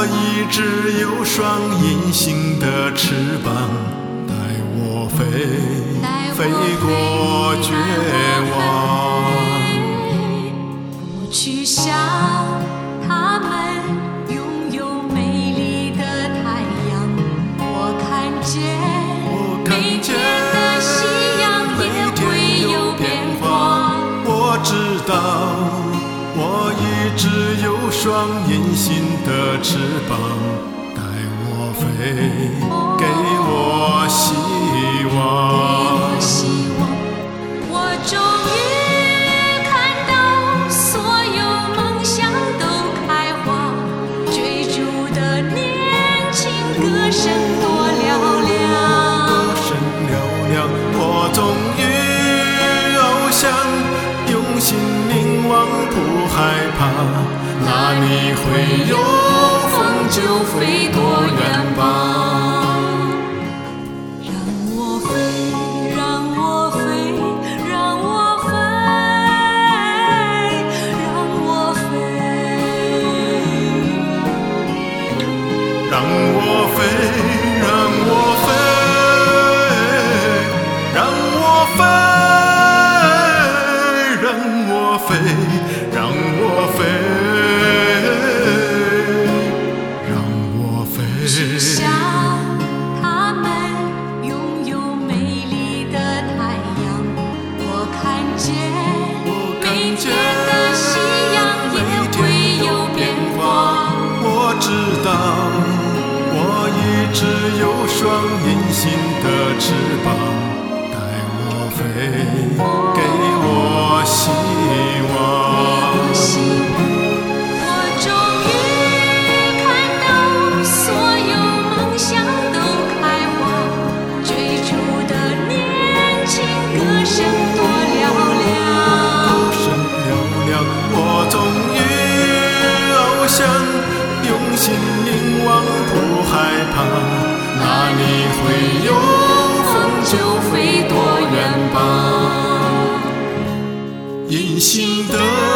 我一直有双隐形的翅膀，带我飞，飞过绝望。 我去向他们拥有美丽的太阳，我看见每天的夕阳也会有变化。 我知道我一直有双隐形的翅膀，带我飞，给我希望。 我终于看到所有梦想都开花，追逐的年轻歌声多嘹亮， 歌声嘹亮。我终于翱翔，用心凝望，不害怕，哪里会有风就飞多远吧。 让我飞，让我飞，让我飞，让我飞， 让我飞，让我飞，让我飞，让我飞，让我飞，让我飞。 去向他们拥有美丽的太阳，我看见每天的夕阳也会有变化。 我知道我一直有双隐形的翅膀，带我飞，给我希望。 我终于看到所有梦想都开花，追逐的年轻歌声多嘹亮， 歌声嘹亮。我终于翱翔，用心凝望，不害怕，哪里会有风就飞多远吧。隐形的